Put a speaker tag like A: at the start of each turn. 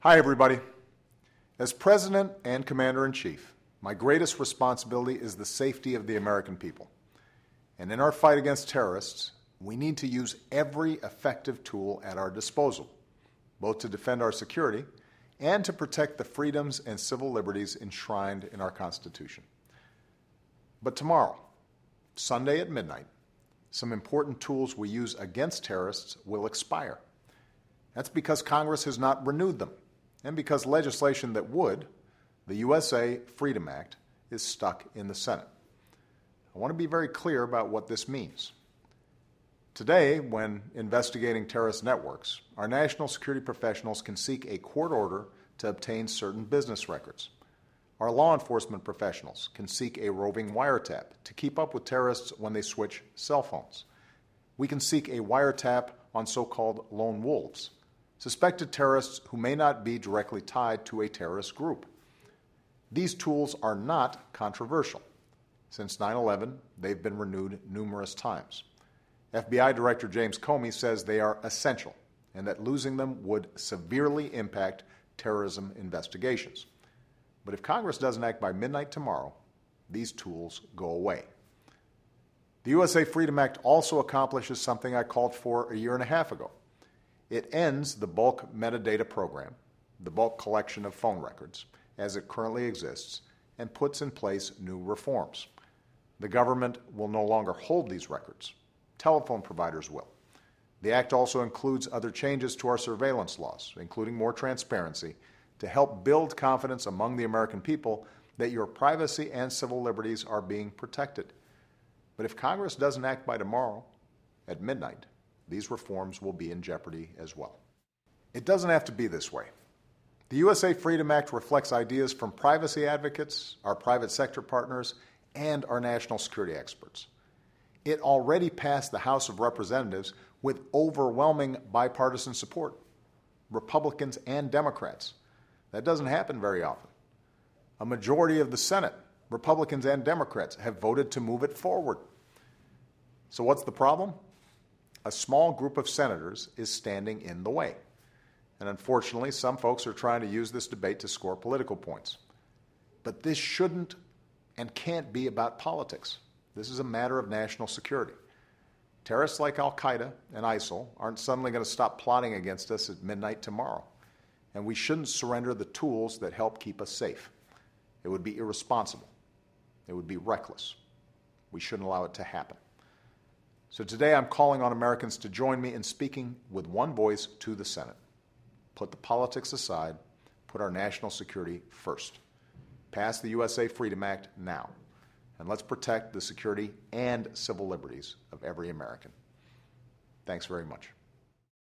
A: Hi, everybody. As President and Commander-in-Chief, my greatest responsibility is the safety of the American people. And in our fight against terrorists, we need to use every effective tool at our disposal, both to defend our security and to protect the freedoms and civil liberties enshrined in our Constitution. But tomorrow, Sunday at midnight, some important tools we use against terrorists will expire. That's because Congress has not renewed them, and because legislation that would, the USA Freedom Act, is stuck in the Senate. I want to be very clear about what this means. Today, when investigating terrorist networks, our national security professionals can seek a court order to obtain certain business records. Our law enforcement professionals can seek a roving wiretap to keep up with terrorists when they switch cell phones. We can seek a wiretap on so-called lone wolves, suspected terrorists who may not be directly tied to a terrorist group. These tools are not controversial. Since 9/11, they've been renewed numerous times. FBI Director James Comey says they are essential and that losing them would severely impact terrorism investigations. But if Congress doesn't act by midnight tomorrow, these tools go away. The USA Freedom Act also accomplishes something I called for a year and a half ago. It ends the bulk metadata program, the bulk collection of phone records, as it currently exists, and puts in place new reforms. The government will no longer hold these records. Telephone providers will. The Act also includes other changes to our surveillance laws, including more transparency, to help build confidence among the American people that your privacy and civil liberties are being protected. But if Congress doesn't act by tomorrow, at midnight, these reforms will be in jeopardy as well. It doesn't have to be this way. The USA Freedom Act reflects ideas from privacy advocates, our private sector partners, and our national security experts. It already passed the House of Representatives with overwhelming bipartisan support, Republicans and Democrats. That doesn't happen very often. A majority of the Senate, Republicans and Democrats, have voted to move it forward. So what's the problem? A small group of senators is standing in the way. And unfortunately, some folks are trying to use this debate to score political points. But this shouldn't and can't be about politics. This is a matter of national security. Terrorists like Al-Qaeda and ISIL aren't suddenly going to stop plotting against us at midnight tomorrow. And we shouldn't surrender the tools that help keep us safe. It would be irresponsible. It would be reckless. We shouldn't allow it to happen. So today I'm calling on Americans to join me in speaking with one voice to the Senate. Put the politics aside. Put our national security first. Pass the USA Freedom Act now. And let's protect the security and civil liberties of every American. Thanks very much.